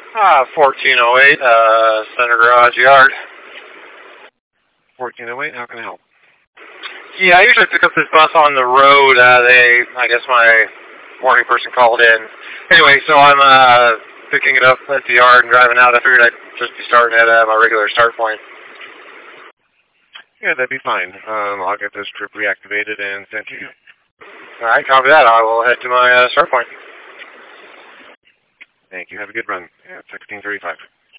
1408, Center Garage Yard. 1408, how can I help? Yeah, I usually pick up this bus on the road. I guess my morning person called in. Anyway, so I'm picking it up at the yard and driving out. I figured I'd just be starting at my regular start point. Yeah, that'd be fine. I'll get this trip reactivated and sent to you. All right, copy that. I will head to my start point. Thank you. Have a good run. Yeah, 1635.